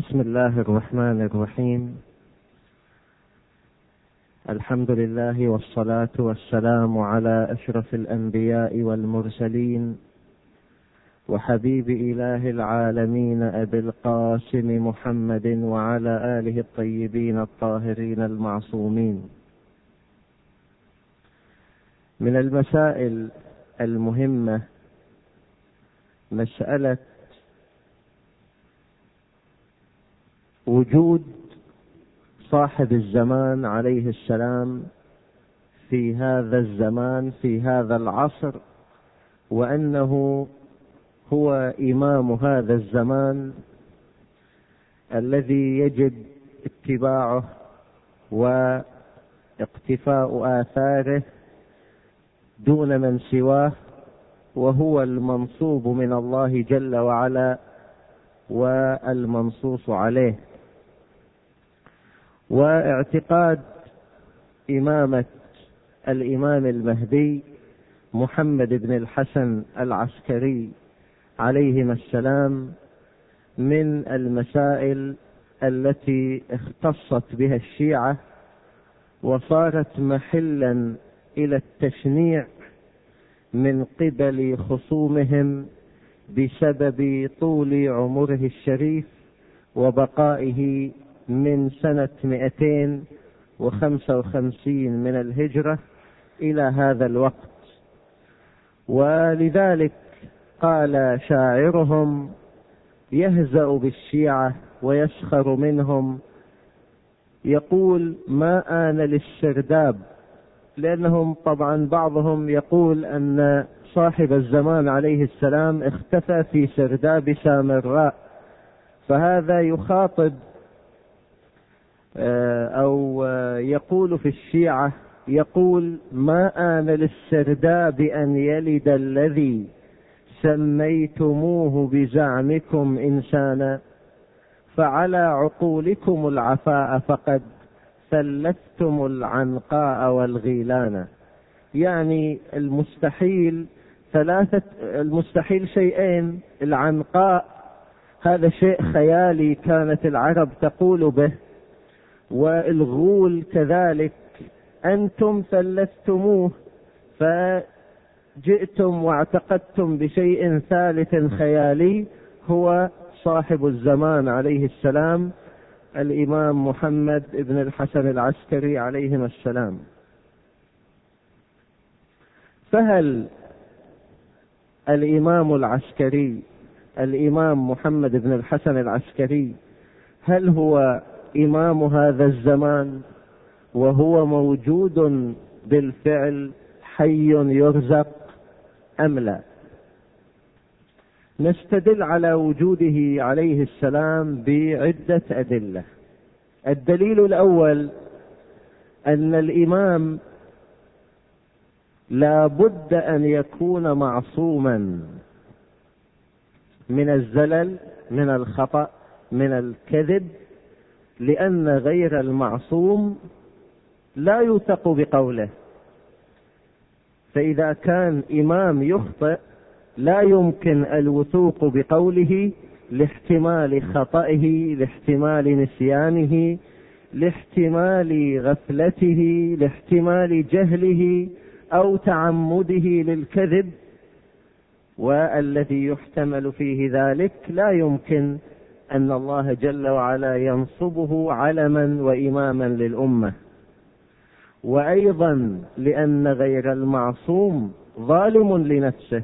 بسم الله الرحمن الرحيم. الحمد لله والصلاة والسلام على أشرف الأنبياء والمرسلين وحبيب إله العالمين أبي القاسم محمد وعلى آله الطيبين الطاهرين المعصومين. من المسائل المهمة مسألة وجود صاحب الزمان عليه السلام في هذا الزمان في هذا العصر، وأنه هو إمام هذا الزمان الذي يجب اتباعه واقتفاء آثاره دون من سواه، وهو المنصوب من الله جل وعلا والمنصوص عليه. واعتقاد إمامة الإمام المهدي محمد بن الحسن العسكري عليهما السلام من المسائل التي اختصت بها الشيعة وصارت محلا إلى التشنيع من قبل خصومهم بسبب طول عمره الشريف وبقائه من سنة 255 من الهجرة إلى هذا الوقت. ولذلك قال شاعرهم يهزأ بالشيعة ويسخر منهم، يقول ما آن للسرداب، لأنهم طبعا بعضهم يقول أن صاحب الزمان عليه السلام اختفى في سرداب سامراء، فهذا يخاطب أو يقول في الشيعة، يقول ما آن للسرداب أن يلد الذي سميتموه بزعمكم إنسانا، فعلى عقولكم العفاء فقد ثلثتم العنقاء والغيلان. يعني المستحيل شيئين، العنقاء هذا شيء خيالي كانت العرب تقول به، والغول كذلك أنتم ثلثتموه، فجئتم واعتقدتم بشيء ثالث خيالي هو صاحب الزمان عليه السلام الإمام محمد بن الحسن العسكري عليهما السلام. فهل الإمام العسكري الإمام محمد بن الحسن العسكري هل هو إمام هذا الزمان وهو موجود بالفعل حي يرزق أم لا؟ نستدل على وجوده عليه السلام بعدة أدلة. الدليل الأول أن الإمام لا بد أن يكون معصوما من الزلل، من الخطأ، من الكذب، لأن غير المعصوم لا يوثق بقوله. فإذا كان إمام يخطئ لا يمكن الوثوق بقوله لاحتمال خطئه، لاحتمال نسيانه، لاحتمال غفلته، لاحتمال جهله أو تعمده للكذب، والذي يحتمل فيه ذلك لا يمكن أن الله جل وعلا ينصبه علما وإماما للأمة. وأيضا لأن غير المعصوم ظالم لنفسه،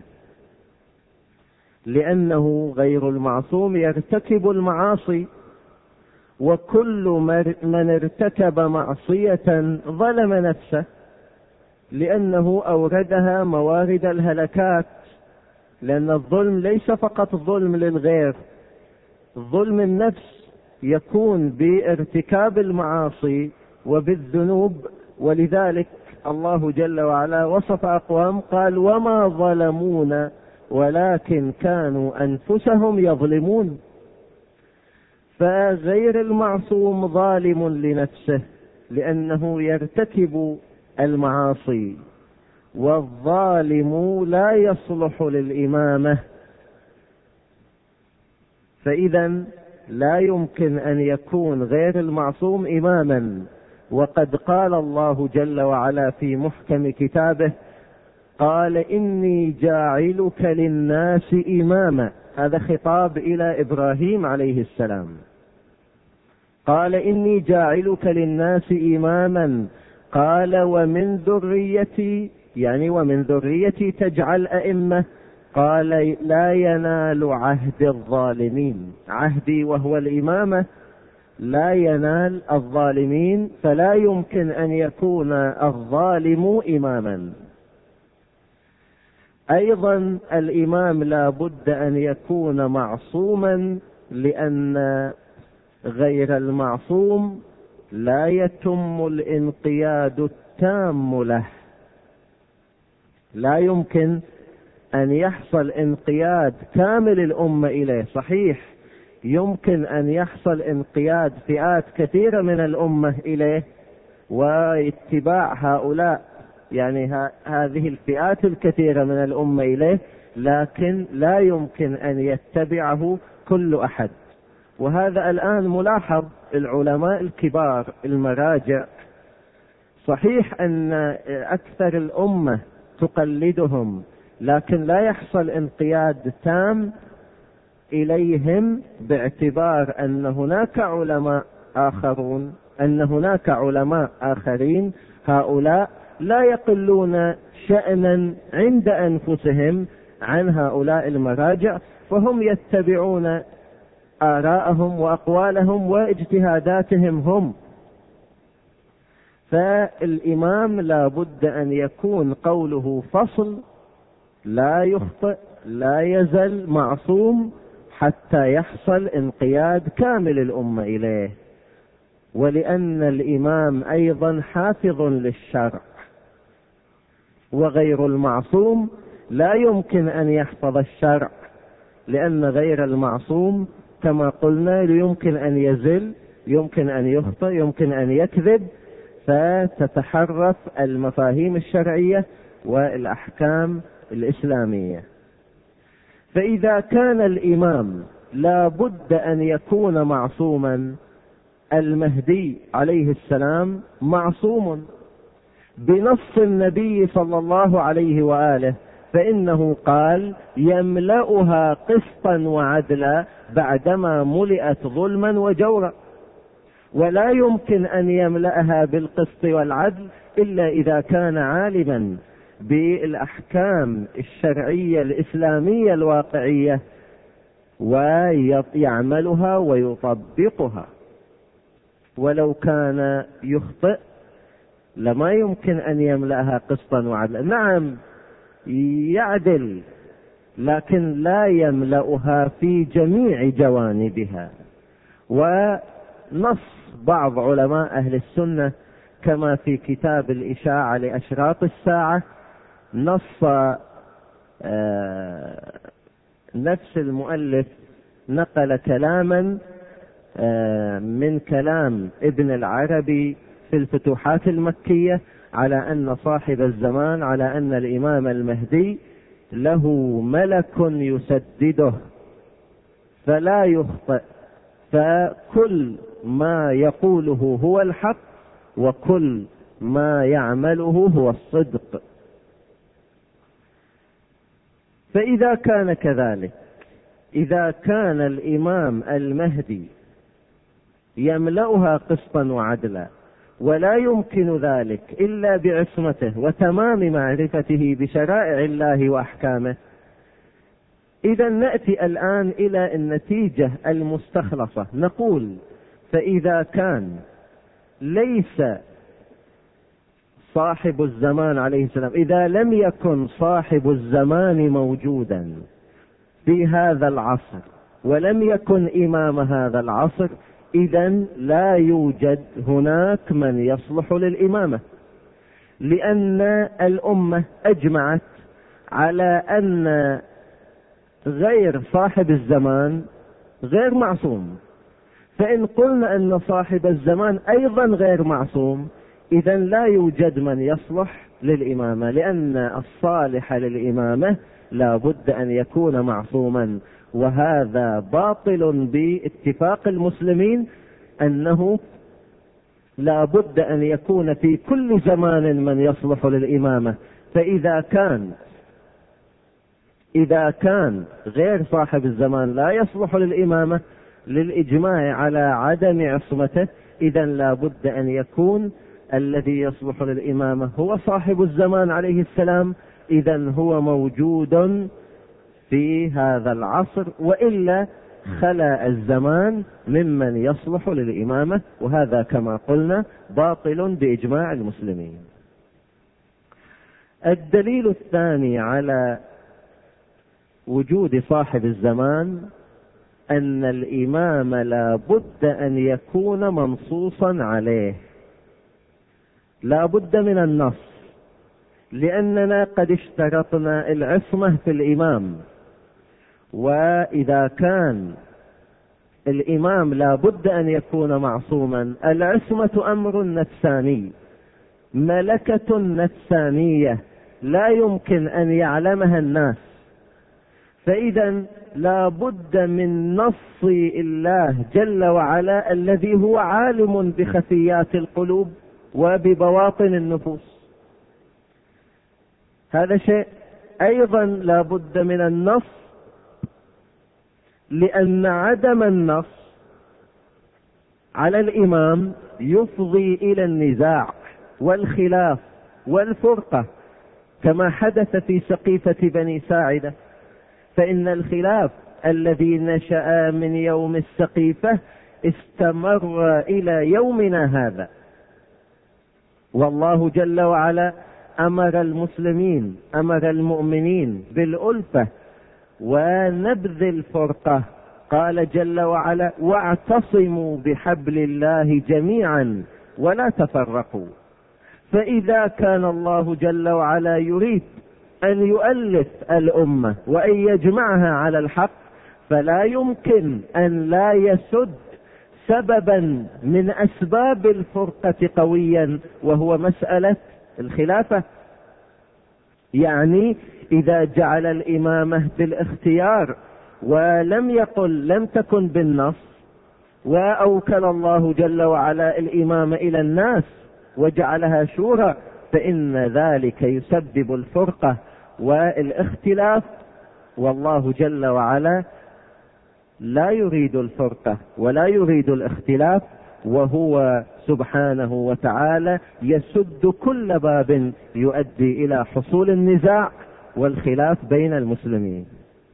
لأنه غير المعصوم يرتكب المعاصي، وكل من ارتكب معصية ظلم نفسه، لأنه أوردها موارد الهلكات. لأن الظلم ليس فقط ظلم للغير، ظلم النفس يكون بارتكاب المعاصي وبالذنوب. ولذلك الله جل وعلا وصف أقوام قال وما ظلمونا ولكن كانوا أنفسهم يظلمون. فغير المعصوم ظالم لنفسه لأنه يرتكب المعاصي، والظالم لا يصلح للإمامة. فإذا لا يمكن أن يكون غير المعصوم إماما. وقد قال الله جل وعلا في محكم كتابه: قال إني جاعلك للناس إماما. هذا خطاب إلى إبراهيم عليه السلام. قال إني جاعلك للناس إماما، قال ومن ذريتي، يعني ومن ذريتي تجعل أئمة. قال لا ينال عهد الظالمين، عهدي وهو الإمامة لا ينال الظالمين، فلا يمكن أن يكون الظالم إماما. أيضا الإمام لا بد أن يكون معصوما، لأن غير المعصوم لا يتم الانقياد التام له. لا يمكن أن يحصل انقياد كامل الأمة إليه. صحيح يمكن أن يحصل انقياد فئات كثيرة من الأمة إليه واتباع هؤلاء، يعني هذه الفئات الكثيرة من الأمة إليه، لكن لا يمكن أن يتبعه كل أحد. وهذا الآن ملاحظ. العلماء الكبار المراجع صحيح أن أكثر الأمة تقلدهم، لكن لا يحصل انقياد تام إليهم، باعتبار أن هناك علماء آخرين هؤلاء لا يقلون شأنا عند أنفسهم عن هؤلاء المراجع، فهم يتبعون آراءهم وأقوالهم واجتهاداتهم هم. فالإمام لا بد أن يكون قوله فصل، لا يخطئ، لا يزل معصوم حتى يحصل انقياد كامل الأمة إليه. ولأن الإمام أيضا حافظ للشرع، وغير المعصوم لا يمكن أن يحفظ الشرع، لأن غير المعصوم كما قلنا يمكن أن يزل، يمكن أن يخطئ، يمكن أن يكذب، فتتحرف المفاهيم الشرعية والأحكام الإسلامية. فإذا كان الإمام لا بد أن يكون معصوما، المهدي عليه السلام معصوم بنص النبي صلى الله عليه وآله، فإنه قال: يملأها قسطا وعدلا بعدما ملئت ظلما وجورا. ولا يمكن أن يملأها بالقسط والعدل إلا إذا كان عالما بالأحكام الشرعية الإسلامية الواقعية ويعملها ويطبقها. ولو كان يخطئ لما يمكن أن يملأها قسطا وعدلا. نعم يعدل، لكن لا يملأها في جميع جوانبها. ونص بعض علماء أهل السنة كما في كتاب الإشاعة لأشراط الساعة، نص نفس المؤلف نقل كلاما من كلام ابن العربي في الفتوحات المكية على أن صاحب الزمان، على أن الإمام المهدي له ملك يسدده فلا يخطئ، فكل ما يقوله هو الحق وكل ما يعمله هو الصدق. فإذا كان كذلك، إذا كان الإمام المهدي يملأها قسطا وعدلا ولا يمكن ذلك إلا بعصمته وتمام معرفته بشرائع الله وأحكامه، إذا نأتي الآن إلى النتيجة المستخلصة، نقول: فإذا كان ليس صاحب الزمان عليه السلام، إذا لم يكن صاحب الزمان موجودا في هذا العصر ولم يكن إمام هذا العصر، إذن لا يوجد هناك من يصلح للإمامة، لأن الأمة أجمعت على أن غير صاحب الزمان غير معصوم. فإن قلنا أن صاحب الزمان أيضا غير معصوم، إذن لا يوجد من يصلح للإمامة، لأن الصالح للإمامة لا بد أن يكون معصوما. وهذا باطل باتفاق المسلمين، أنه لا بد أن يكون في كل زمان من يصلح للإمامة. فإذا كان غير صاحب الزمان لا يصلح للإمامة للإجماع على عدم عصمته، إذن لا بد أن يكون الذي يصلح للإمامة هو صاحب الزمان عليه السلام، إذن هو موجود في هذا العصر، وإلا خلا الزمان ممن يصلح للإمامة، وهذا كما قلنا باطل بإجماع المسلمين. الدليل الثاني على وجود صاحب الزمان أن الإمام لا بد أن يكون منصوصا عليه، لا بد من النص، لأننا قد اشترطنا العصمة في الإمام، وإذا كان الإمام لا بد أن يكون معصوما، العصمة أمر نفساني، ملكة نفسانية لا يمكن أن يعلمها الناس، فإذا لا بد من نص الله جل وعلا الذي هو عالم بخفيات القلوب وببواطن النفوس. هذا شيء أيضا لا بد من النص، لأن عدم النص على الإمام يفضي إلى النزاع والخلاف والفرقة، كما حدث في سقيفة بني ساعدة، فإن الخلاف الذي نشأ من يوم السقيفة استمر إلى يومنا هذا، والله جل وعلا أمر المؤمنين بالألفة ونبذ الفرقة. قال جل وعلا: واعتصموا بحبل الله جميعا ولا تفرقوا. فإذا كان الله جل وعلا يريد أن يؤلف الأمة وأن يجمعها على الحق، فلا يمكن أن لا يسد سببا من أسباب الفرقة قويا، وهو مسألة الخلافة. يعني إذا جعل الإمامة بالاختيار لم تكن بالنص، وأوكل الله جل وعلا الإمامة إلى الناس وجعلها شورى، فإن ذلك يسبب الفرقة والاختلاف، والله جل وعلا لا يريد الفرقة ولا يريد الاختلاف، وهو سبحانه وتعالى يسد كل باب يؤدي إلى حصول النزاع والخلاف بين المسلمين.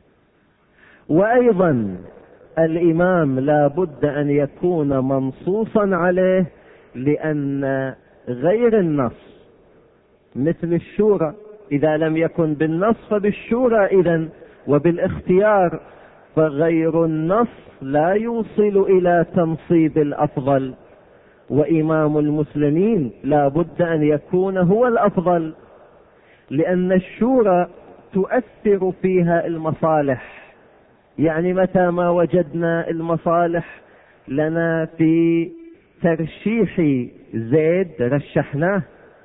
وأيضا الإمام لا بد أن يكون منصوصا عليه، لأن غير النص مثل الشورى، إذا لم يكن بالنص فبالشورى إذن وبالاختيار، فغير النص لا يوصل إلى تنصيب الأفضل، وإمام المسلمين لا بد أن يكون هو الأفضل، لأن الشورى تؤثر فيها المصالح. يعني متى ما وجدنا المصالح لنا في ترشيح زيد رشحناه،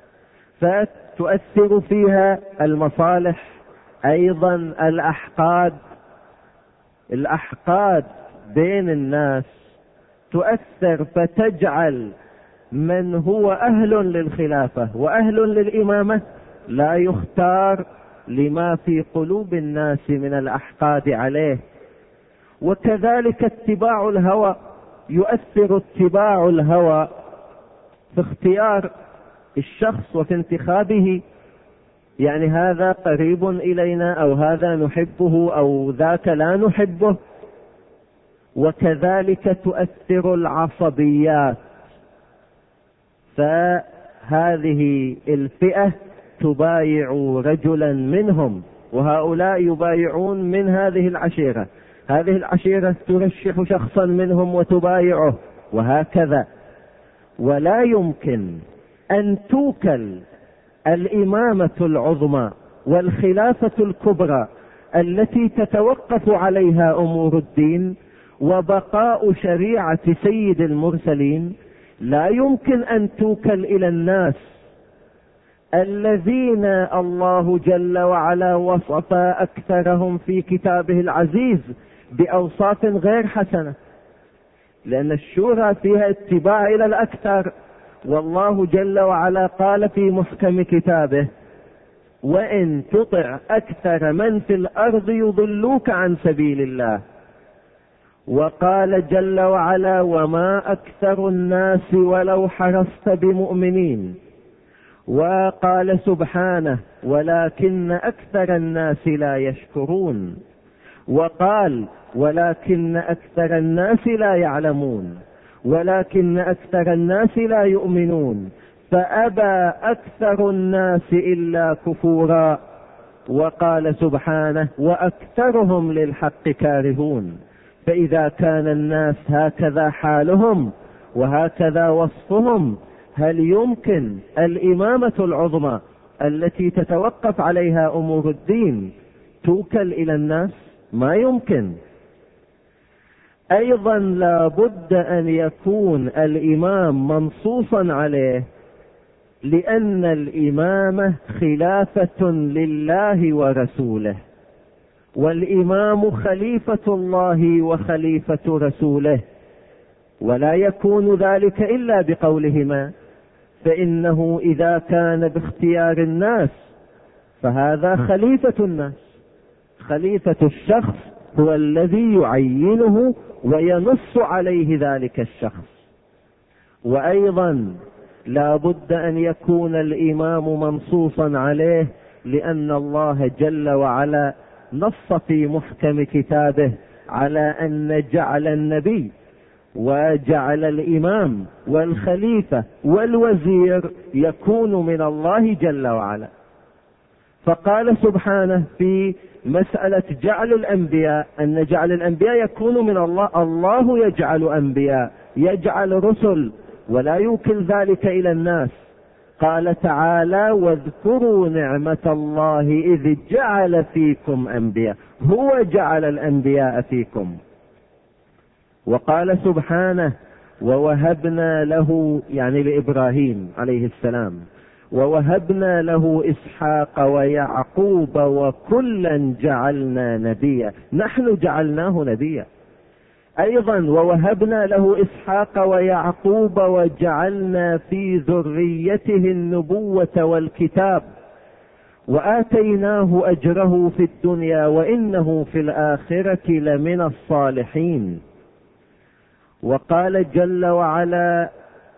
فتؤثر فيها المصالح. أيضا الأحقاد بين الناس تؤثر، فتجعل من هو أهل للخلافة وأهل للإمامة لا يختار لما في قلوب الناس من الأحقاد عليه. وكذلك اتباع الهوى، يؤثر اتباع الهوى في اختيار الشخص وفي انتخابه، يعني هذا قريب إلينا أو هذا نحبه أو ذاك لا نحبه. وكذلك تؤثر العصبيات، فهذه الفئة تبايع رجلا منهم، وهؤلاء يبايعون من هذه العشيرة، هذه العشيرة ترشح شخصا منهم وتبايعه، وهكذا. ولا يمكن أن توكل الإمامة العظمى والخلافة الكبرى التي تتوقف عليها أمور الدين وبقاء شريعة سيد المرسلين، لا يمكن أن توكل إلى الناس الذين الله جل وعلا وصف أكثرهم في كتابه العزيز بأوصاف غير حسنة، لأن الشورى فيها اتباع إلى الأكثر. والله جل وعلا قال في محكم كتابه: وإن تطع أكثر من في الأرض يضلوك عن سبيل الله. وقال جل وعلا: وما أكثر الناس ولو حرصت بمؤمنين. وقال سبحانه: ولكن أكثر الناس لا يشكرون. وقال: ولكن أكثر الناس لا يعلمون، ولكن أكثر الناس لا يؤمنون، فأبى أكثر الناس إلا كفورا. وقال سبحانه: وأكثرهم للحق كارهون. فإذا كان الناس هكذا حالهم وهكذا وصفهم، هل يمكن الإمامة العظمى التي تتوقف عليها أمور الدين توكل إلى الناس؟ ما يمكن. أيضا لا بد أن يكون الإمام منصوصا عليه، لأن الإمامة خلافة لله ورسوله، والإمام خليفة الله وخليفة رسوله، ولا يكون ذلك إلا بقولهما. فإنه إذا كان باختيار الناس فهذا خليفة الناس. خليفة الشخص هو الذي يعينه وينص عليه ذلك الشخص. وأيضا لا بد أن يكون الإمام منصوصا عليه، لأن الله جل وعلا نص في محكم كتابه على أن جعل النبي وجعل الإمام والخليفة والوزير يكون من الله جل وعلا. فقال سبحانه في مسألة جعل الأنبياء أن جعل الأنبياء يكون من الله. الله يجعل أنبياء، يجعل رسل، ولا يوكل ذلك إلى الناس. قال تعالى: واذكروا نعمة الله إذ جعل فيكم أنبياء. هو جعل الأنبياء فيكم. وقال سبحانه: ووهبنا له، يعني لإبراهيم عليه السلام، ووهبنا له إسحاق ويعقوب وكلا جعلنا نبيا. نحن جعلناه نبيا. أيضا ووهبنا له إسحاق ويعقوب وجعلنا في ذريته النبوة والكتاب وآتيناه أجره في الدنيا وإنه في الآخرة لمن الصالحين. وقال جل وعلا: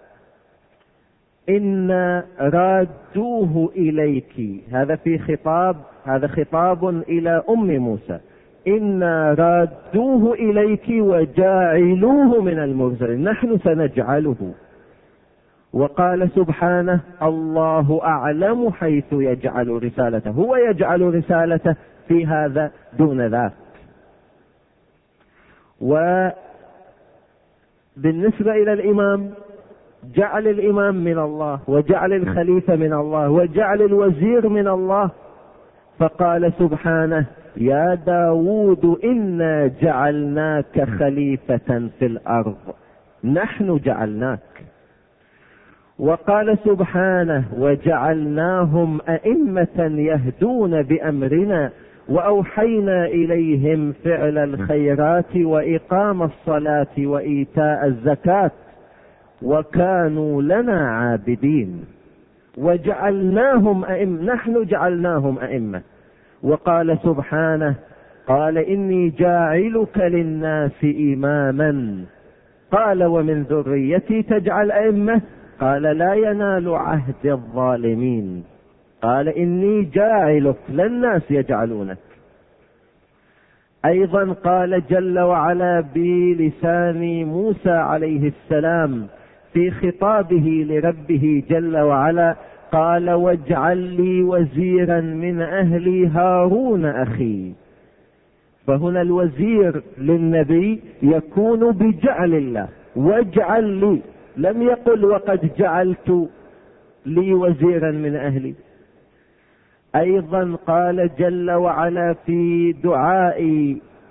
إنا رادوه إليك. هذا خطاب إلى أم موسى. إنا رادوه إليك وجاعلوه من المرسلين. نحن سنجعله. وقال سبحانه: الله أعلم حيث يجعل رسالته. هو يجعل رسالته في هذا دون ذاك. وبالنسبة إلى الإمام، جعل الإمام من الله، وجعل الخليفة من الله، وجعل الوزير من الله. فقال سبحانه: يا داود إنا جعلناك خليفة في الأرض. نحن جعلناك. وقال سبحانه: وجعلناهم أئمة يهدون بأمرنا وأوحينا إليهم فعل الخيرات وإقام الصلاة وإيتاء الزكاة وكانوا لنا عابدين. وجعلناهم أئمة. نحن جعلناهم أئمة. وقال سبحانه: قال إني جاعلك للناس إماما. قال: ومن ذريتي تجعل أئمة؟ قال: لا ينال عهد الظالمين. قال: إني جاعلك، للناس يجعلونك. أيضا قال جل وعلا بلسان موسى عليه السلام في خطابه لربه جل وعلا: قال: واجعل لي وزيرا من أهلي هارون أخي. فهنا الوزير للنبي يكون بجعل الله. واجعل لي، لم يقل وقد جعلت لي وزيرا من أهلي. أيضا قال جل وعلا في دعاء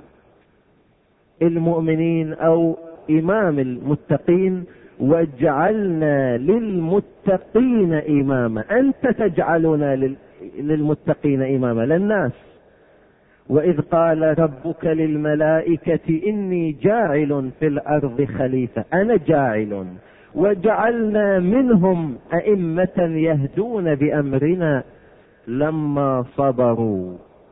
المؤمنين أو إمام المتقين: واجعلنا للمتقين إماما. أنت تجعلنا للمتقين إماما، للناس. وإذ قال ربك للملائكة إني جاعل في الأرض خليفة، أنا جاعل، وجعلنا منهم أئمة يهدون بأمرنا لما صبروا.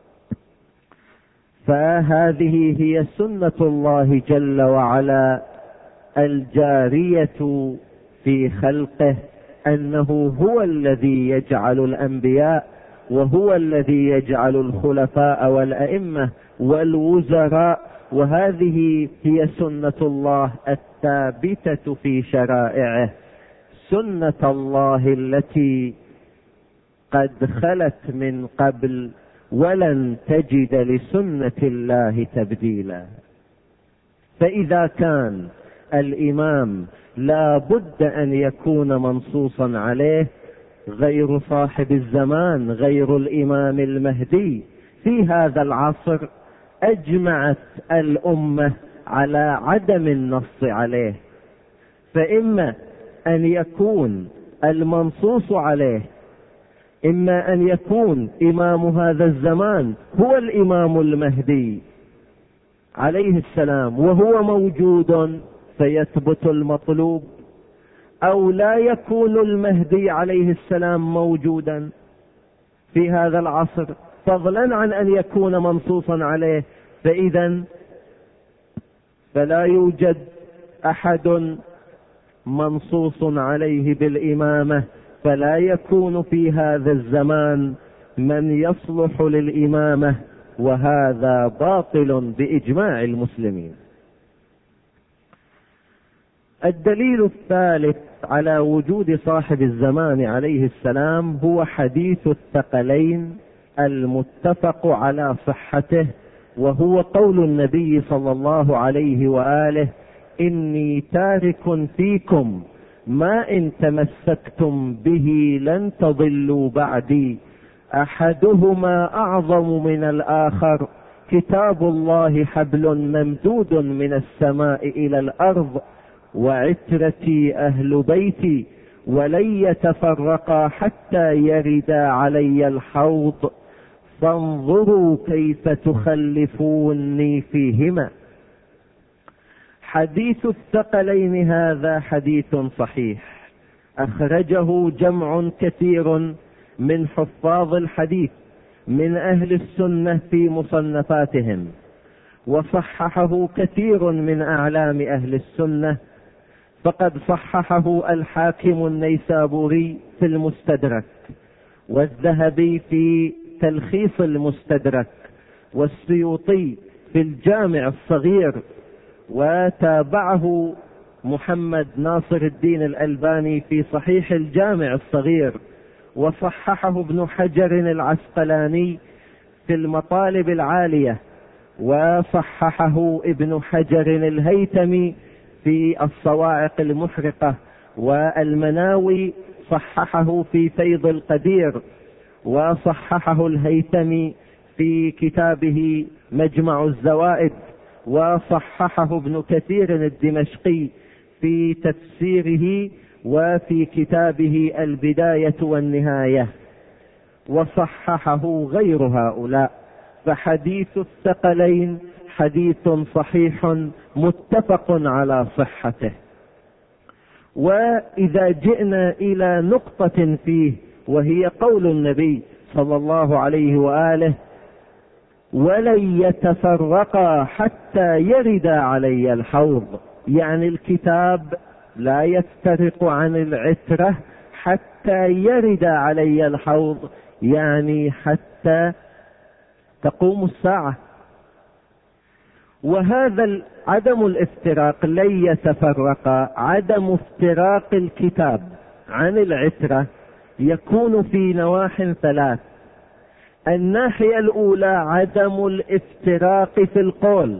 فهذه هي سنة الله جل وعلا الجارية في خلقه، أنه هو الذي يجعل الأنبياء، وهو الذي يجعل الخلفاء والأئمة والوزراء، وهذه هي سنة الله الثابتة في شرائعه، سنة الله التي قد خلت من قبل، ولن تجد لسنة الله تبديلا. فإذا كان الإمام لا بد أن يكون منصوصا عليه، غير صاحب الزمان، غير الإمام المهدي في هذا العصر، أجمعت الأمة على عدم النص عليه. فإما أن يكون المنصوص عليه، إما أن يكون إمام هذا الزمان هو الإمام المهدي عليه السلام وهو موجود فيثبت المطلوب، أو لا يكون المهدي عليه السلام موجودا في هذا العصر، فضلا عن أن يكون منصوصا عليه. فإذا فلا يوجد أحد منصوص عليه بالإمامة، فلا يكون في هذا الزمان من يصلح للإمامة، وهذا باطل بإجماع المسلمين. الدليل الثالث على وجود صاحب الزمان عليه السلام هو حديث الثقلين المتفق على صحته، وهو قول النبي صلى الله عليه وآله: إني تارك فيكم ما إن تمسكتم به لن تضلوا بعدي، أحدهما أعظم من الآخر، كتاب الله حبل ممدود من السماء إلى الأرض، وعترتي أهل بيتي، ولن يتفرقا حتى يردا علي الحوض، فانظروا كيف تخلفوني فيهما. حديث الثقلين هذا حديث صحيح، أخرجه جمع كثير من حفاظ الحديث من أهل السنة في مصنفاتهم، وصححه كثير من أعلام أهل السنة، فقد صححه الحاكم النيسابوري في المستدرك، والذهبي في تلخيص المستدرك، والسيوطي في الجامع الصغير، وتابعه محمد ناصر الدين الألباني في صحيح الجامع الصغير، وصححه ابن حجر العسقلاني في المطالب العالية، وصححه ابن حجر الهيثمي في الصواعق المحرقة، والمناوي صححه في فيض القدير، وصححه الهيثمي في كتابه مجمع الزوائد، وصححه ابن كثير الدمشقي في تفسيره وفي كتابه البداية والنهاية، وصححه غير هؤلاء. فحديث الثقلين حديث صحيح متفق على صحته. وإذا جئنا إلى نقطة فيه، وهي قول النبي صلى الله عليه وآله: ولن يتفرقا حتى يرد علي الحوض، يعني الكتاب لا يفترق عن العترة حتى يرد علي الحوض، يعني حتى تقوم الساعة. وهذا عدم الافتراق، لن يتفرق، عدم افتراق الكتاب عن العترة يكون في نواح ثلاث. الناحية الأولى عدم الافتراق في القول،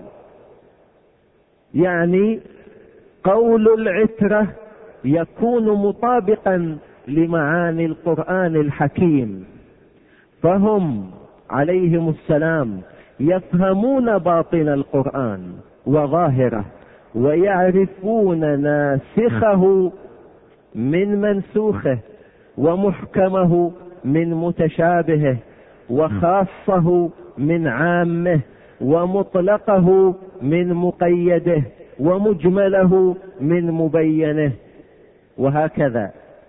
يعني قول العترة يكون مطابقا لمعاني القرآن الحكيم، فهم عليهم السلام يفهمون باطن القرآن وظاهره، ويعرفون ناسخه من منسوخه، ومحكمه من متشابهه، وخاصه من عامه، ومطلقه من مقيده، ومجمله من مبينه، وهكذا،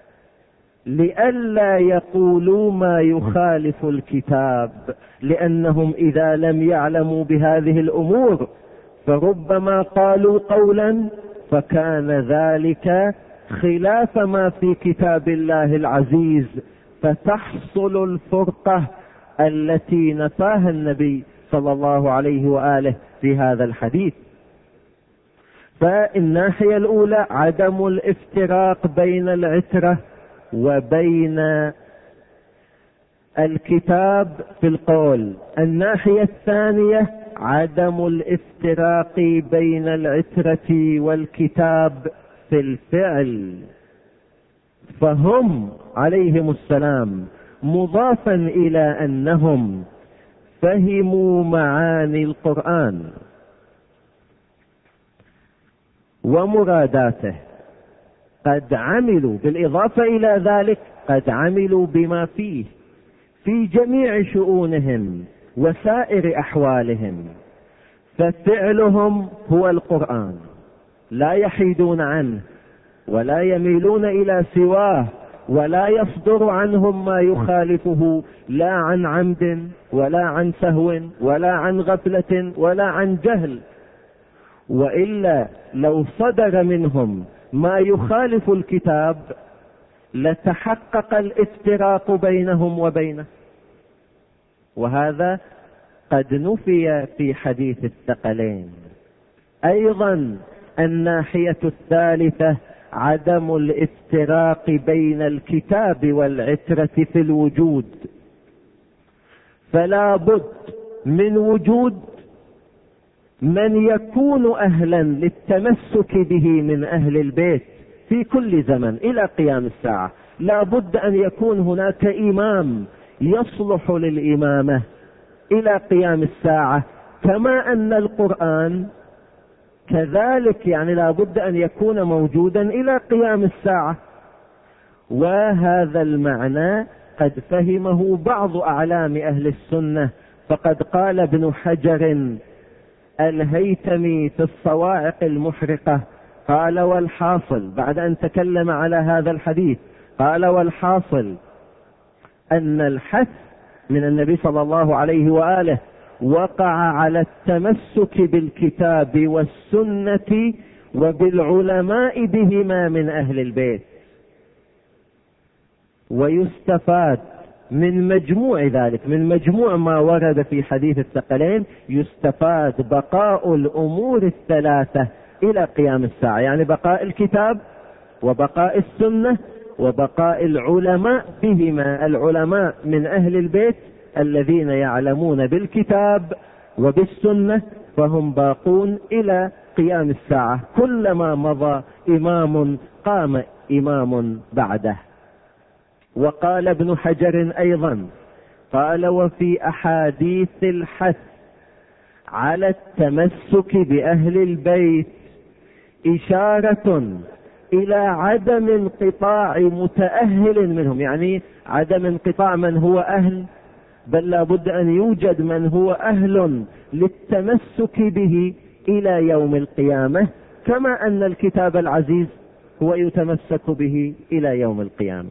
لئلا يقولوا ما يخالف الكتاب، لأنهم إذا لم يعلموا بهذه الأمور فربما قالوا قولا فكان ذلك خلاف ما في كتاب الله العزيز، فتحصل الفرقة التي نفاها النبي صلى الله عليه وآله في هذا الحديث. فالناحية الأولى عدم الافتراق بين العترة وبين الكتاب في القول. الناحية الثانية عدم الافتراق بين العترة والكتاب في الفعل، فهم عليهم السلام مضافا إلى أنهم فهموا معاني القرآن ومراداته، قد عملوا بالإضافة إلى ذلك قد عملوا بما فيه في جميع شؤونهم وسائر أحوالهم، ففعلهم هو القرآن، لا يحيدون عنه ولا يميلون إلى سواه، ولا يصدر عنهم ما يخالفه، لا عن عمد ولا عن سهو ولا عن غفلة ولا عن جهل. وإلا لو صدر منهم ما يخالف الكتاب لتحقق الافتراق بينهم وبينه، وهذا قد نفي في حديث الثقلين. أيضا الناحية الثالثة عدم الافتراق بين الكتاب والعترة في الوجود، فلا بد من وجود من يكون أهلا للتمسك به من أهل البيت في كل زمن إلى قيام الساعة. لا بد أن يكون هناك إمام يصلح للإمامة إلى قيام الساعة، كما أن القرآن كذلك، يعني لا بد أن يكون موجودا إلى قيام الساعة. وهذا المعنى قد فهمه بعض أعلام أهل السنة، فقد قال ابن حجر الهيثمي في الصواعق المحرقة، قال والحاصل، بعد أن تكلم على هذا الحديث، قال والحاصل أن الحث من النبي صلى الله عليه وآله وقع على التمسك بالكتاب والسنة وبالعلماء بهما من أهل البيت. ويستفاد من مجموع ذلك، من مجموع ما ورد في حديث الثقلين، يستفاد بقاء الأمور الثلاثة إلى قيام الساعة، يعني بقاء الكتاب وبقاء السنة وبقاء العلماء بهما، العلماء من أهل البيت الذين يعلمون بالكتاب وبالسنة فهم باقون إلى قيام الساعة، كلما مضى إمام قام إمام بعده. وقال ابن حجر أيضا، قال وفي أحاديث الحث على التمسك بأهل البيت إشارة إلى عدم انقطاع متأهل منهم، يعني عدم انقطاع من هو أهل، بل لا بد أن يوجد من هو أهل للتمسك به إلى يوم القيامة، كما أن الكتاب العزيز هو يتمسك به إلى يوم القيامة.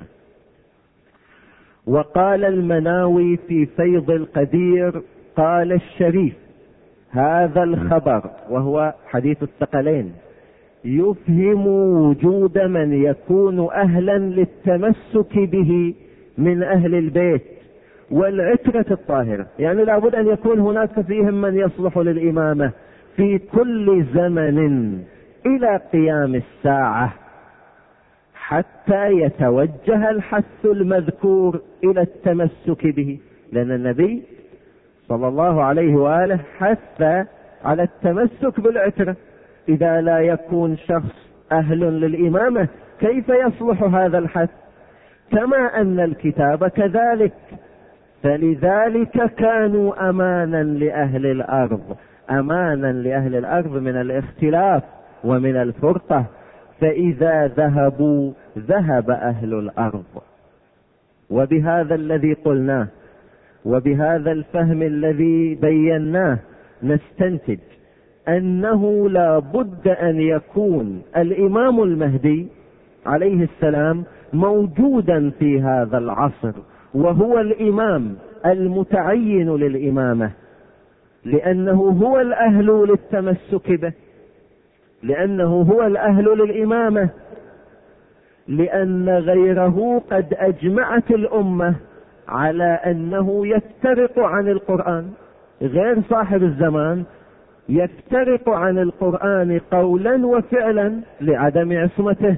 وقال المناوي في فيض القدير، قال الشريف هذا الخبر وهو حديث الثقلين يفهم وجود من يكون أهلا للتمسك به من أهل البيت والعترة الطاهرة، يعني لا بد أن يكون هناك فيهم من يصلح للإمامة في كل زمن إلى قيام الساعة، حتى يتوجه الحث المذكور إلى التمسك به، لأن النبي صلى الله عليه وآله حث على التمسك بالعترة. إذا لا يكون شخص أهل للإمامة كيف يصلح هذا الحث؟ كما أن الكتاب كذلك، فلذلك كانوا أمانا لأهل الأرض، أمانا لأهل الأرض من الاختلاف ومن الفرقة، فإذا ذهبوا ذهب أهل الأرض. وبهذا الذي قلناه وبهذا الفهم الذي بيناه نستنتج أنه لا بد أن يكون الإمام المهدي عليه السلام موجودا في هذا العصر، وهو الإمام المتعين للإمامة، لأنه هو الأهل للتمسك به، لأنه هو الأهل للإمامة، لأن غيره قد أجمعت الأمة على أنه يفترق عن القرآن. غير صاحب الزمان يفترق عن القرآن قولا وفعلا لعدم عصمته.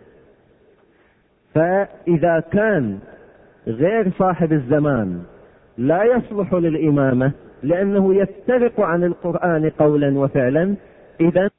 فإذا كان غير صاحب الزمان لا يصلح للإمامة لأنه يفترق عن القرآن قولا وفعلا، إذن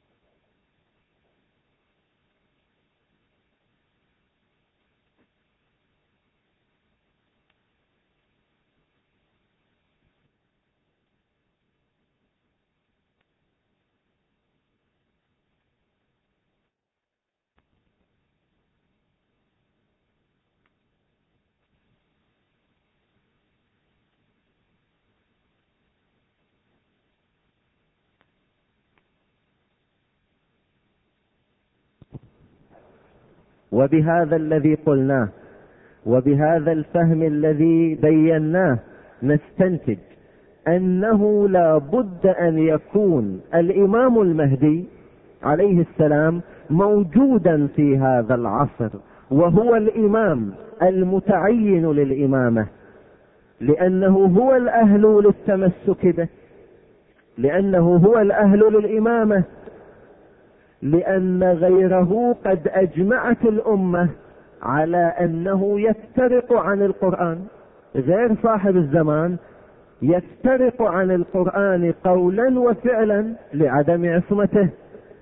وبهذا الذي قلناه وبهذا الفهم الذي بيناه نستنتج أنه لا بد أن يكون الإمام المهدي عليه السلام موجودا في هذا العصر، وهو الإمام المتعين للإمامة، لأنه هو الأهل للتمسك به، لأنه هو الأهل للإمامة، لأن غيره قد أجمعت الأمة على أنه يفترق عن القرآن. غير صاحب الزمان يفترق عن القرآن قولا وفعلا لعدم عصمته.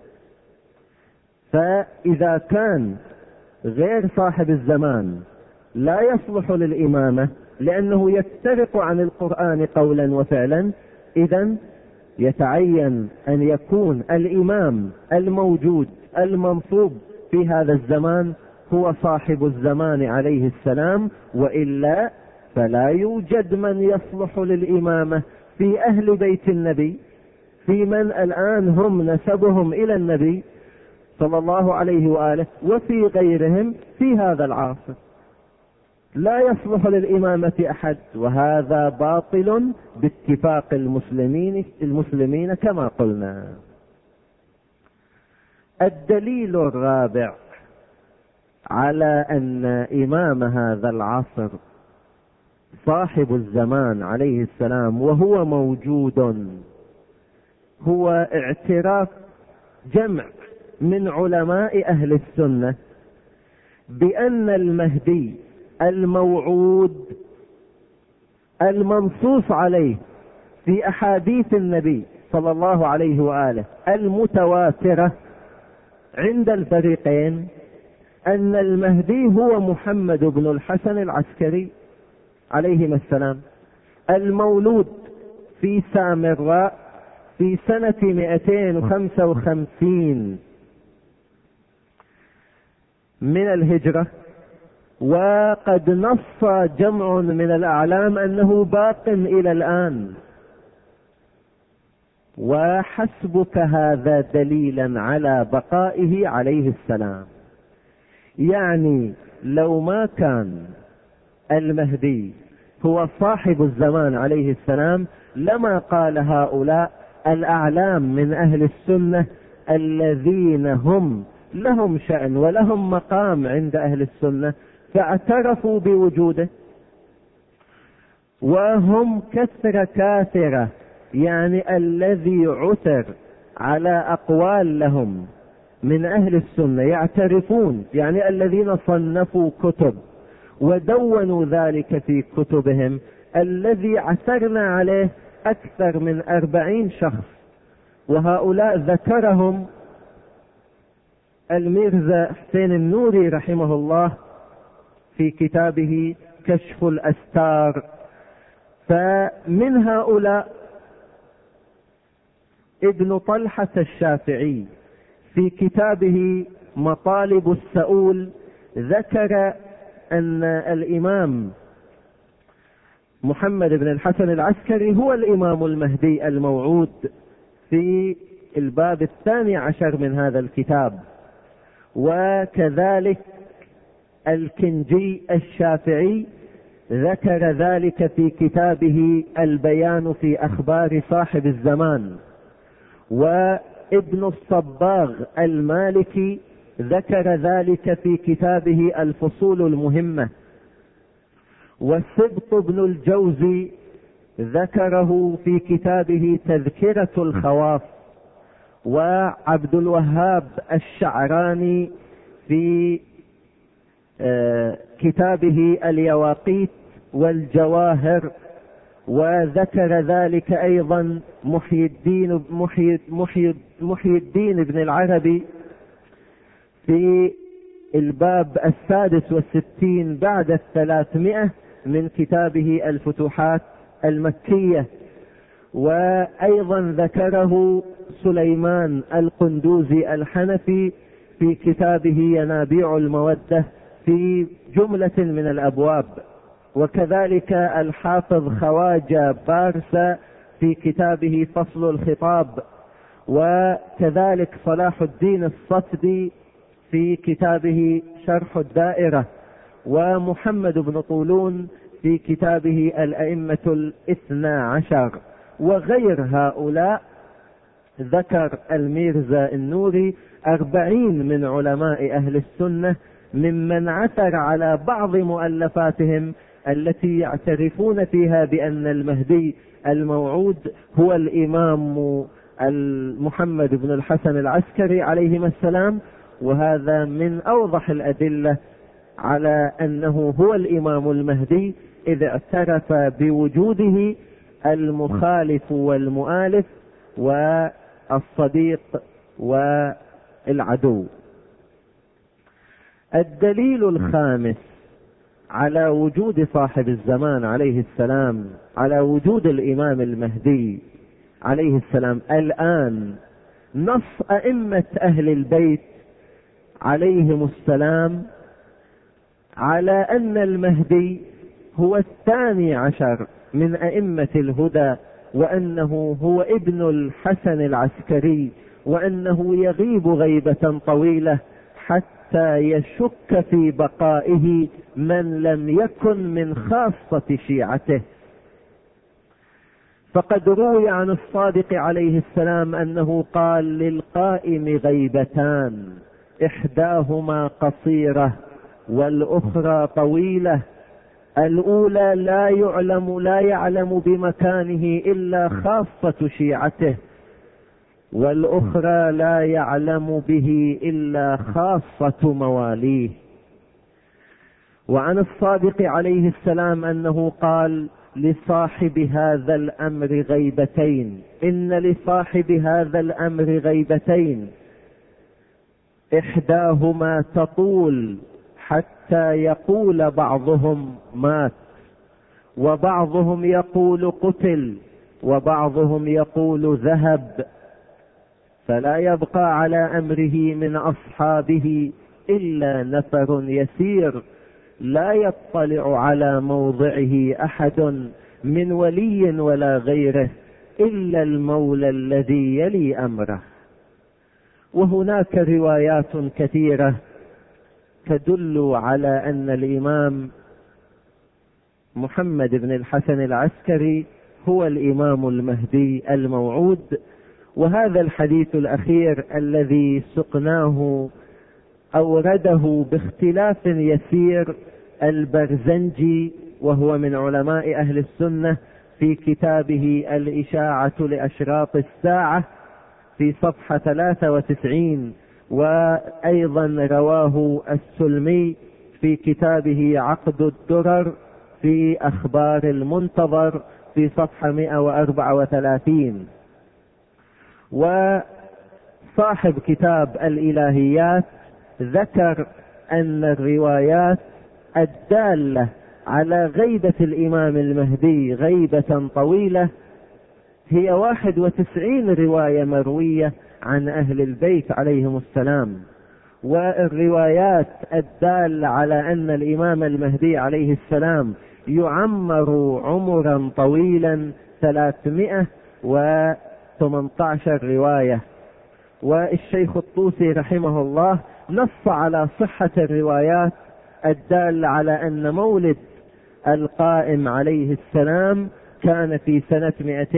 فإذا كان غير صاحب الزمان لا يصلح للإمامة لأنه يفترق عن القرآن قولا وفعلا، إذن يتعين أن يكون الإمام الموجود المنصوب في هذا الزمان هو صاحب الزمان عليه السلام، وإلا فلا يوجد من يصلح للإمامة في أهل بيت النبي، في من الآن هم نسبهم إلى النبي صلى الله عليه وآله، وفي غيرهم في هذا العصر لا يصلح للإمامة أحد، وهذا باطل باتفاق المسلمين كما قلنا. الدليل الرابع على أن إمام هذا العصر صاحب الزمان عليه السلام وهو موجود هو اعتراف جمع من علماء أهل السنة بأن المهدي الموعود المنصوص عليه في أحاديث النبي صلى الله عليه وآله المتواترة عند الفريقين أن المهدي هو محمد بن الحسن العسكري عليهما السلام، المولود في سامراء في سنة 255 من الهجرة، وقد نص جمع من الأعلام أنه باق إلى الآن. وحسبك هذا دليلا على بقائه عليه السلام. يعني لو ما كان المهدي هو صاحب الزمان عليه السلام لما قال هؤلاء الأعلام من أهل السنة الذين هم لهم شأن ولهم مقام عند أهل السنة فاعترفوا بوجوده، وهم كثرة يعني الذي عثر على أقوال لهم من أهل السنة يعترفون، يعني الذين صنفوا كتب ودونوا ذلك في كتبهم، الذي عثرنا عليه أكثر من 40 شخص، وهؤلاء ذكرهم الميرزا حسين النوري رحمه الله في كتابه كشف الأستار. فمن هؤلاء ابن طلحة الشافعي في كتابه مطالب السؤول ذكر أن الإمام محمد بن الحسن العسكري هو الإمام المهدي الموعود في الباب 12 من هذا الكتاب. وكذلك الكنجي الشافعي ذكر ذلك في كتابه البيان في أخبار صاحب الزمان. وابن الصباغ المالكي ذكر ذلك في كتابه الفصول المهمة. والسبط بن الجوزي ذكره في كتابه تذكرة الخواص. وعبد الوهاب الشعراني في كتابه اليواقيت والجواهر. وذكر ذلك أيضا محي الدين بن العربي في الباب 66 بعد 300 من كتابه الفتوحات المكية. وأيضا ذكره سليمان القندوزي الحنفي في كتابه ينابيع المودة في جملة من الأبواب. وكذلك الحافظ خواجة بارسة في كتابه فصل الخطاب. وكذلك صلاح الدين الصفدي في كتابه شرح الدائرة. ومحمد بن طولون في كتابه الأئمة 12. وغير هؤلاء ذكر الميرزا النوري 40 من علماء أهل السنة ممن عثر على بعض مؤلفاتهم التي يعترفون فيها بأن المهدي الموعود هو الإمام محمد بن الحسن العسكري عليهما السلام. وهذا من أوضح الأدلة على أنه هو الإمام المهدي، إذ اعترف بوجوده المخالف والمؤالف والصديق والعدو. الدليل الخامس على وجود صاحب الزمان عليه السلام، على وجود الإمام المهدي عليه السلام الآن، نص أئمة أهل البيت عليهم السلام على أن المهدي هو 12 من أئمة الهدى، وأنه هو ابن الحسن العسكري، وأنه يغيب غيبة طويلة حتى يشك في بقائه من لم يكن من خاصة شيعته. فقد روي عن الصادق عليه السلام أنه قال: للقائم غيبتان، إحداهما قصيرة والأخرى طويلة. الأولى لا يعلم بمكانه إلا خاصة شيعته، والأخرى لا يعلم به إلا خاصة مواليه. وعن الصادق عليه السلام أنه قال لصاحب هذا الأمر غيبتين، إن لصاحب هذا الأمر غيبتين، إحداهما تطول حتى يقول بعضهم مات، وبعضهم يقول قتل، وبعضهم يقول ذهب، فلا يبقى على أمره من أصحابه إلا نفر يسير لا يطلع على موضعه أحد من ولي ولا غيره إلا المولى الذي يلي أمره. وهناك روايات كثيرة تدل على أن الإمام محمد بن الحسن العسكري هو الإمام المهدي الموعود. وهذا الحديث الأخير الذي سقناه أورده باختلاف يسير البرزنجي، وهو من علماء أهل السنة، في كتابه الإشاعة لأشراط الساعة في صفحة 93. وأيضا رواه السلمي في كتابه عقد الدرر في أخبار المنتظر في صفحة 134. وصاحب كتاب الإلهيات ذكر أن الروايات الدالة على غيبة الإمام المهدي غيبة طويلة هي 91 رواية مروية عن أهل البيت عليهم السلام. والروايات الدالة على أن الإمام المهدي عليه السلام يعمر عمرا طويلا 318 رواية. والشيخ الطوسي رحمه الله نص على صحة الروايات الدالة على أن مولد القائم عليه السلام كان في سنة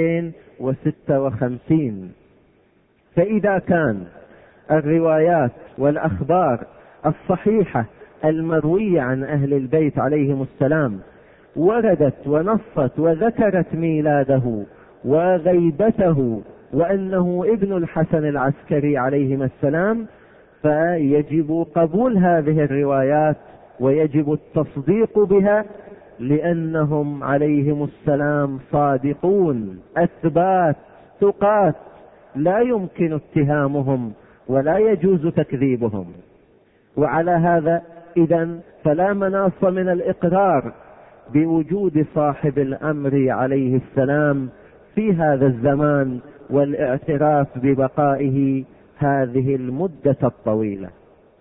256. فإذا كان الروايات والأخبار الصحيحة المروية عن أهل البيت عليهم السلام وردت ونصت وذكرت ميلاده وغيبته وأنه ابن الحسن العسكري عليهما السلام، فيجب قبول هذه الروايات ويجب التصديق بها، لأنهم عليهم السلام صادقون أثبات ثقات لا يمكن اتهامهم ولا يجوز تكذيبهم. وعلى هذا إذن فلا مناص من الإقرار بوجود صاحب الأمر عليه السلام في هذا الزمان والاعتراف ببقائه هذه المدة الطويلة.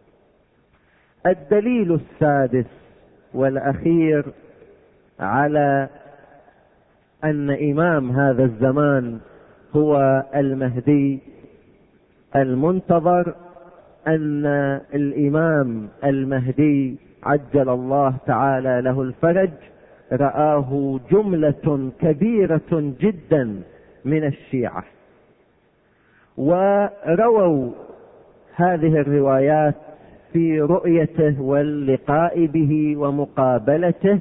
الدليل السادس والأخير على أن إمام هذا الزمان هو المهدي المنتظر أن الإمام المهدي عجل الله تعالى له الفرج رآه جملة كبيرة جدا من الشيعة، ورووا هذه الروايات في رؤيته واللقاء به ومقابلته.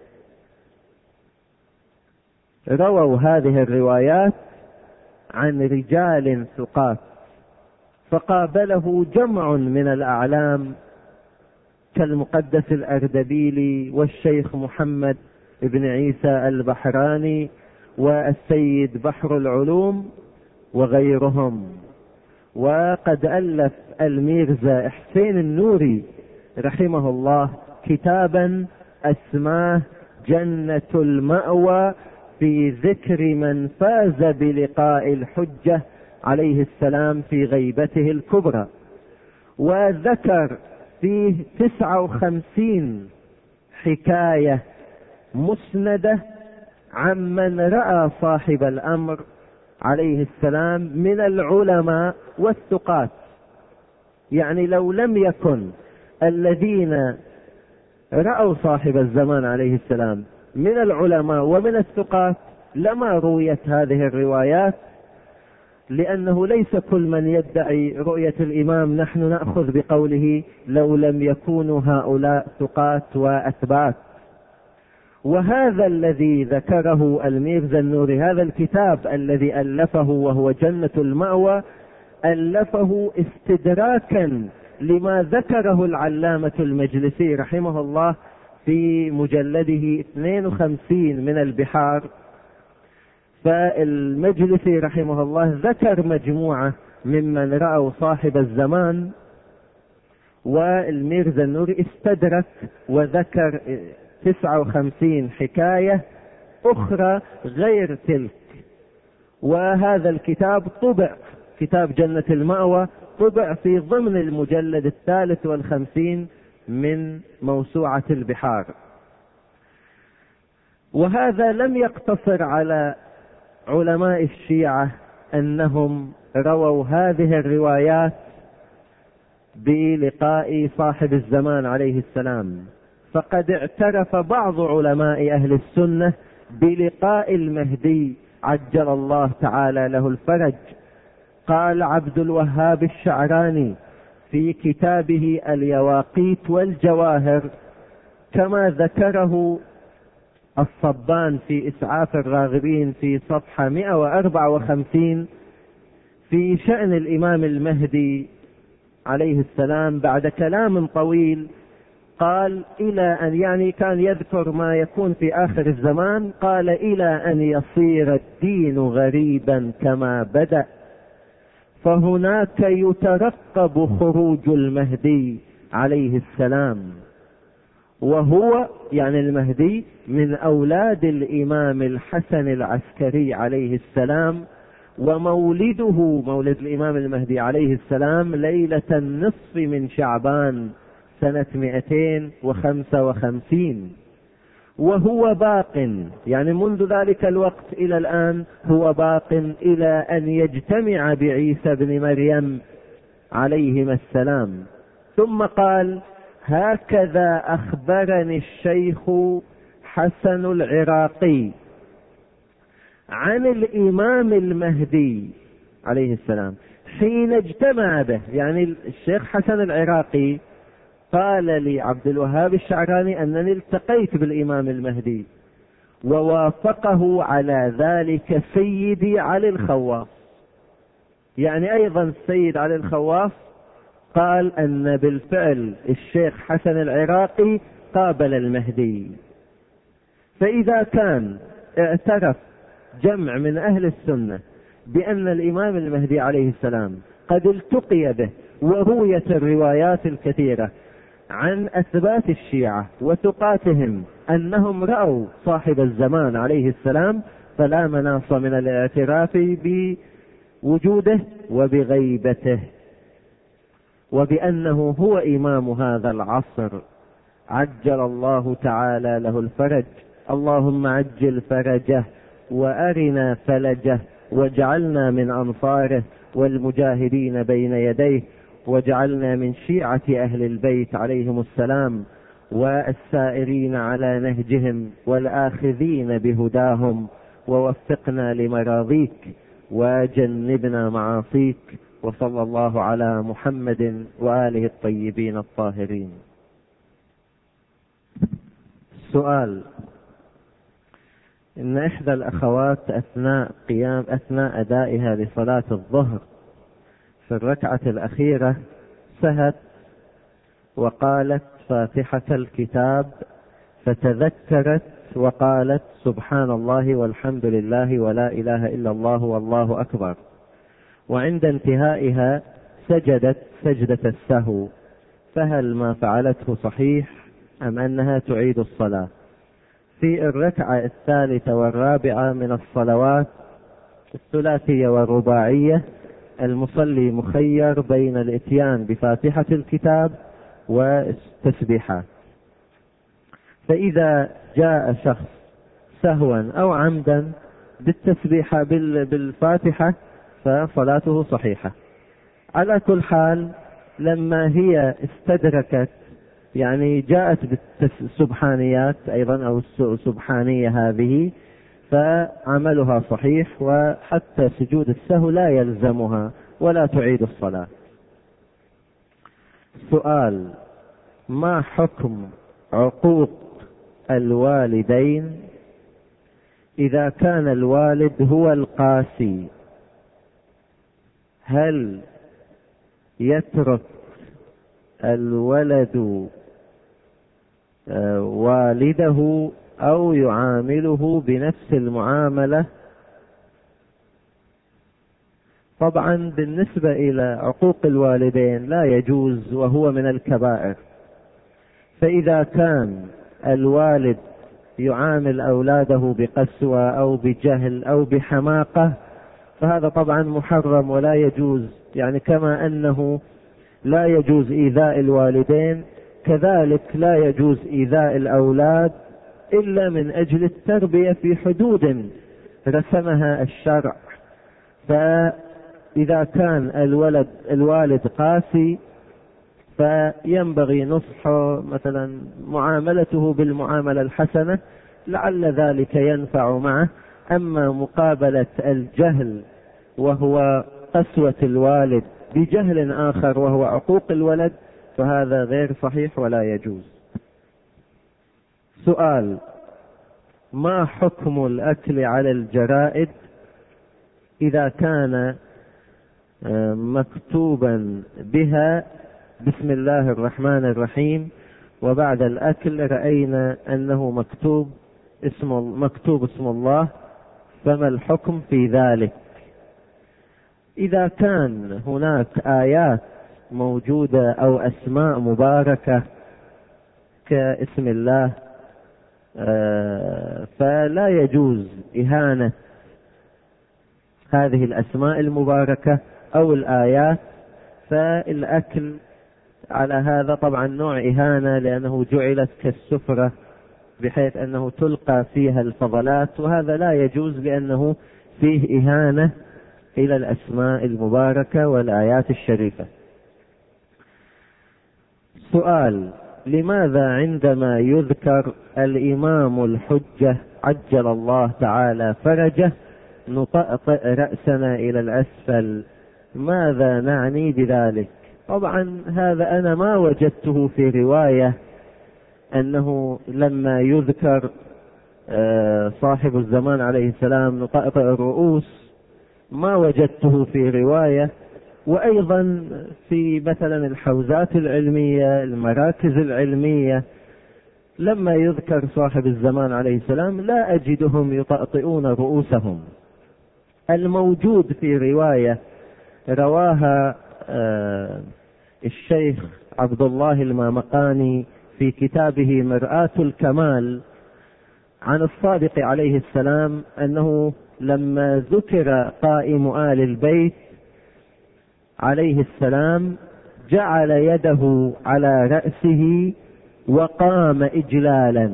رووا هذه الروايات عن رجال ثقات، فقابله جمع من الأعلام كالمقدس الأردبيلي والشيخ محمد بن عيسى البحراني والسيد بحر العلوم وغيرهم. وقد ألف الميرزا حسين النوري رحمه الله كتابا أسماه جنة المأوى في ذكر من فاز بلقاء الحجة عليه السلام في غيبته الكبرى، وذكر فيه 59 حكاية مسندة عمن رأى صاحب الأمر عليه السلام من العلماء والثقات. يعني لو لم يكن الذين رأوا صاحب الزمان عليه السلام من العلماء ومن الثقات لما رويت هذه الروايات، لأنه ليس كل من يدعي رؤية الإمام نحن نأخذ بقوله لو لم يكونوا هؤلاء ثقات وأثبات. وهذا الذي ذكره الميرزا النوري، هذا الكتاب الذي ألفه وهو جنة المأوى، ألفه استدراكا لما ذكره العلامة المجلسي رحمه الله في مجلده 52 من البحار. فالمجلسي رحمه الله ذكر مجموعة ممن رأوا صاحب الزمان، والميرزا النوري استدرك وذكر 59 حكاية أخرى غير تلك. وهذا الكتاب طبع، كتاب جنة المأوى، طبع في ضمن المجلد 53 من موسوعة البحار. وهذا لم يقتصر على علماء الشيعة أنهم رووا هذه الروايات بلقاء صاحب الزمان عليه السلام، فقد اعترف بعض علماء أهل السنة بلقاء المهدي عجل الله تعالى له الفرج. قال عبد الوهاب الشعراني في كتابه اليواقيت والجواهر، كما ذكره الصبان في إسعاف الراغبين في صفحة 154 في شأن الإمام المهدي عليه السلام، بعد كلام طويل قال إلى أن، يعني كان يذكر ما يكون في آخر الزمان، قال إلى أن يصير الدين غريبا كما بدأ، فهناك يترقب خروج المهدي عليه السلام، وهو يعني المهدي من أولاد الإمام الحسن العسكري عليه السلام، ومولده مولد الإمام المهدي عليه السلام ليلة النصف من شعبان سنة 255. وهو باق، يعني منذ ذلك الوقت إلى الآن هو باق إلى أن يجتمع بعيسى بن مريم عليهما السلام. ثم قال: هكذا أخبرني الشيخ حسن العراقي عن الإمام المهدي عليه السلام حين اجتمع به. يعني الشيخ حسن العراقي قال لي عبد الوهاب الشعراني أنني التقيت بالإمام المهدي، ووافقه على ذلك سيدي علي الخواص. يعني أيضا السيد علي الخواص قال أن بالفعل الشيخ حسن العراقي قابل المهدي. فإذا كان اعترف جمع من أهل السنة بأن الإمام المهدي عليه السلام قد التقي به، ورويت الروايات الكثيرة عن أثبات الشيعة وثقاتهم أنهم رأوا صاحب الزمان عليه السلام، فلا مناص من الاعتراف بوجوده وبغيبته، وبأنه هو إمام هذا العصر عجل الله تعالى له الفرج. اللهم عجل فرجه وأرنا فلجه، واجعلنا من أنصاره والمجاهدين بين يديه، واجعلنا من شيعة أهل البيت عليهم السلام والسائرين على نهجهم والآخذين بهداهم، ووفقنا لمراضيك وجنبنا معاصيك. وصلى الله على محمد وآله الطيبين الطاهرين. سؤال: إن إحدى الأخوات أثناء أدائها لصلاة الظهر في الركعة الأخيرة سهت وقالت فاتحة الكتاب، فتذكرت وقالت سبحان الله والحمد لله ولا إله إلا الله والله أكبر، وعند انتهائها سجدت سجدة السهو، فهل ما فعلته صحيح أم أنها تعيد الصلاة؟ في الركعة الثالثة والرابعة من الصلوات الثلاثية والرباعية المصلي مخير بين الاتيان بفاتحة الكتاب والتسبيحات، فإذا جاء شخص سهوا أو عمدا بالتسبيحة بالفاتحة فصلاته صحيحة. على كل حال لما هي استدركت، يعني جاءت بالسبحانيات أيضا أو السبحانية هذه، فعملها صحيح، وحتى سجود السهو لا يلزمها ولا تعيد الصلاة. سؤال: ما حكم عقوق الوالدين إذا كان الوالد هو القاسي؟ هل يترك الولد والده أو يعامله بنفس المعاملة؟ طبعا بالنسبة إلى عقوق الوالدين لا يجوز، وهو من الكبائر. فإذا كان الوالد يعامل أولاده بقسوة أو بجهل أو بحماقة فهذا طبعا محرم ولا يجوز. يعني كما أنه لا يجوز إيذاء الوالدين، كذلك لا يجوز إيذاء الأولاد إلا من أجل التربية في حدود رسمها الشرع. فإذا كان الوالد قاسي فينبغي نصحه، مثلا معاملته بالمعاملة الحسنة، لعل ذلك ينفع معه. أما مقابلة الجهل وهو قسوة الوالد بجهل آخر وهو عقوق الولد فهذا غير صحيح ولا يجوز. سؤال: ما حكم الأكل على الجرائد إذا كان مكتوبا بها بسم الله الرحمن الرحيم، وبعد الأكل رأينا أنه مكتوب اسم الله، فما الحكم في ذلك؟ إذا كان هناك آيات موجودة أو أسماء مباركة كاسم الله فلا يجوز إهانة هذه الأسماء المباركة أو الآيات، فالأكل على هذا طبعا نوع إهانة، لأنه جعلت كالسفرة بحيث أنه تلقى فيها الفضلات، وهذا لا يجوز لأنه فيه إهانة إلى الأسماء المباركة والآيات الشريفة. سؤال: لماذا عندما يذكر الإمام الحجة عجل الله تعالى فرجه نطأطئ رأسنا إلى الأسفل؟ ماذا نعني بذلك؟ طبعا هذا أنا ما وجدته في رواية أنه لما يذكر صاحب الزمان عليه السلام نطأطئ الرؤوس، ما وجدته في رواية. وأيضا في مثلا الحوزات العلمية، المراكز العلمية، لما يذكر صاحب الزمان عليه السلام لا أجدهم يطأطئون رؤوسهم. الموجود في رواية رواها الشيخ عبد الله المامقاني في كتابه مرآة الكمال عن الصادق عليه السلام أنه لما ذكر قائم آل البيت عليه السلام جعل يده على رأسه وقام إجلالا.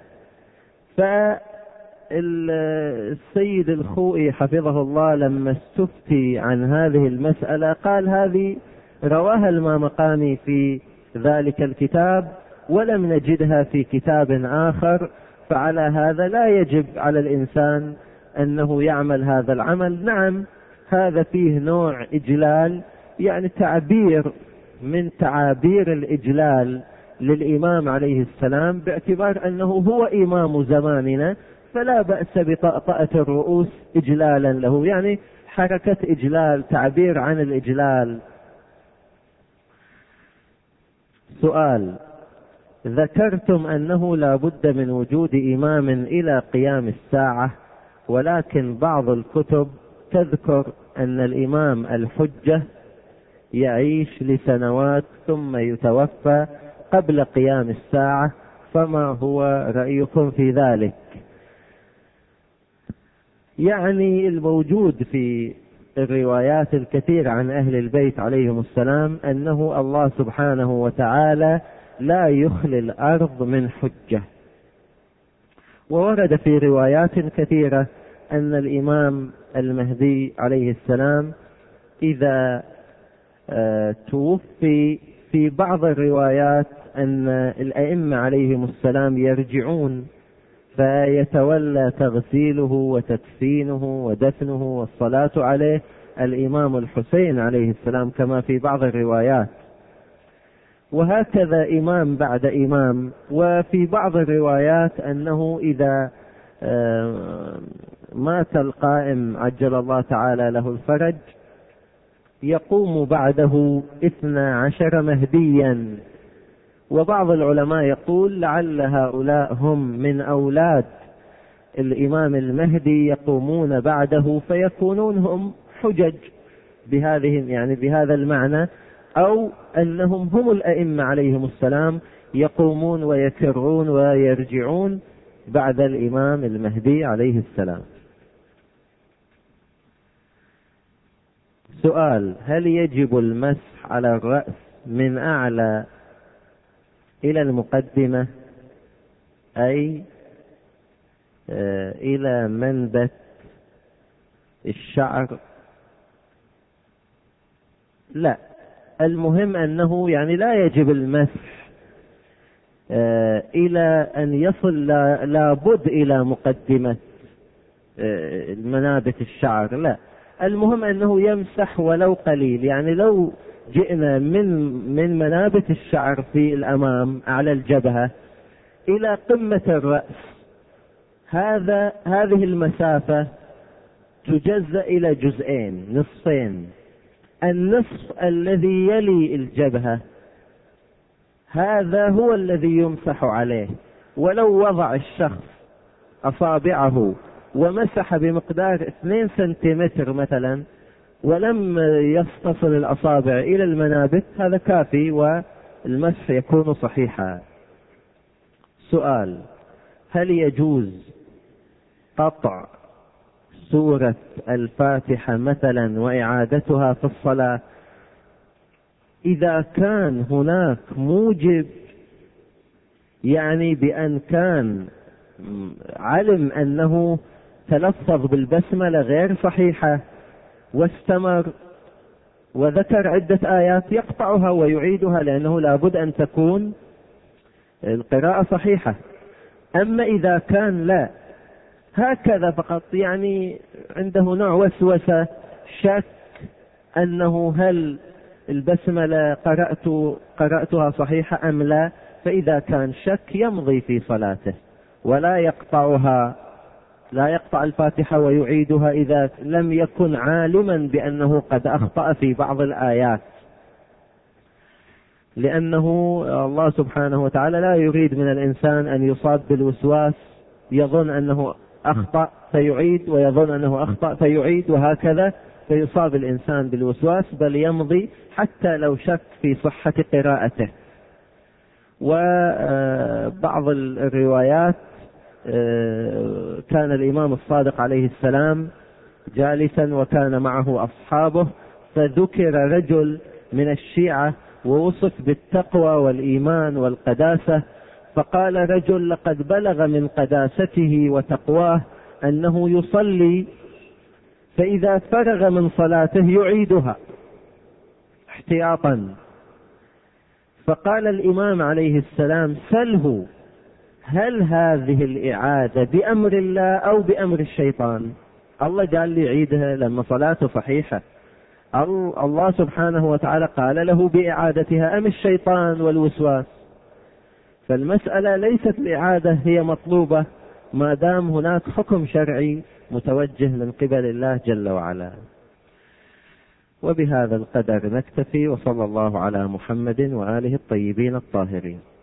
فالسيد الخوئي حفظه الله لما استفتي عن هذه المسألة قال هذه رواها المامقاني في ذلك الكتاب ولم نجدها في كتاب آخر، فعلى هذا لا يجب على الإنسان أنه يعمل هذا العمل. نعم هذا فيه نوع إجلال، يعني تعبير من تعابير الإجلال للإمام عليه السلام، باعتبار أنه هو إمام زماننا، فلا بأس بطأطأة الرؤوس إجلالا له، يعني حركة إجلال، تعبير عن الإجلال. سؤال: ذكرتم أنه لا بد من وجود إمام إلى قيام الساعة، ولكن بعض الكتب تذكر أن الإمام الحجة يعيش لسنوات ثم يتوفى قبل قيام الساعة، فما هو رأيكم في ذلك؟ يعني الموجود في الروايات الكثيرة عن أهل البيت عليهم السلام أنه الله سبحانه وتعالى لا يخلي الأرض من حجة، وورد في روايات كثيرة أن الإمام المهدي عليه السلام إذا توفي، في بعض الروايات أن الأئمة عليهم السلام يرجعون فيتولى تغسيله وتكفينه ودفنه والصلاة عليه الإمام الحسين عليه السلام كما في بعض الروايات، وهكذا إمام بعد إمام. وفي بعض الروايات أنه إذا مات القائم عجل الله تعالى له الفرج يقوم بعده 12 مهديا. وبعض العلماء يقول لعل هؤلاء هم من أولاد الإمام المهدي يقومون بعده فيكونون هم حجج بهذه، يعني بهذا المعنى، أو أنهم هم الأئمة عليهم السلام يقومون ويكرون ويرجعون بعد الإمام المهدي عليه السلام. سؤال: هل يجب المسح على الرأس من أعلى إلى المقدمة، أي إلى منبت الشعر؟ لا، المهم أنه يعني لا يجب المسح إلى أن يصل لابد إلى مقدمة منابت الشعر، لا، المهم أنه يمسح ولو قليل. يعني لو جئنا من منابت الشعر في الأمام على الجبهة إلى قمة الرأس، هذه المسافة تجزأ إلى جزئين، نصفين. النصف الذي يلي الجبهة هذا هو الذي يمسح عليه، ولو وضع الشخص أصابعه ومسح بمقدار 2 سنتيمتر مثلا ولم يستصل الأصابع إلى المنابت هذا كافي والمسح يكون صحيحا. سؤال: هل يجوز قطع سورة الفاتحة مثلا وإعادتها في الصلاة إذا كان هناك موجب، يعني بأن كان علم أنه تلفظ بالبسملة غير صحيحة واستمر وذكر عدة آيات يقطعها ويعيدها، لأنه لابد أن تكون القراءة صحيحة. أما إذا كان لا هكذا فقط، يعني عنده نوع وسوسة، شك أنه هل البسملة قرأتها صحيحة أم لا، فإذا كان شك يمضي في صلاته ولا يقطعها، لا يقطع الفاتحة ويعيدها إذا لم يكن عالما بأنه قد أخطأ في بعض الآيات، لأنه الله سبحانه وتعالى لا يريد من الإنسان أن يصاب بالوسواس، يظن أنه أخطأ فيعيد ويظن أنه أخطأ فيعيد وهكذا، فيصاب الإنسان بالوسواس، بل يمضي حتى لو شك في صحة قراءته. وبعض الروايات كان الإمام الصادق عليه السلام جالسا وكان معه أصحابه، فذكر رجل من الشيعة ووصف بالتقوى والإيمان والقداسة، فقال رجل: لقد بلغ من قداسته وتقواه أنه يصلي فإذا فرغ من صلاته يعيدها احتياطا. فقال الإمام عليه السلام: سله هل هذه الإعادة بأمر الله أو بأمر الشيطان؟ الله قال لي عيدها لما صلاته صحيحة، الله سبحانه وتعالى قال له بإعادتها أم الشيطان والوسواس؟ فالمسألة ليست الإعادة هي مطلوبة ما دام هناك حكم شرعي متوجه من قبل الله جل وعلا. وبهذا القدر نكتفي، وصلى الله على محمد وآله الطيبين الطاهرين.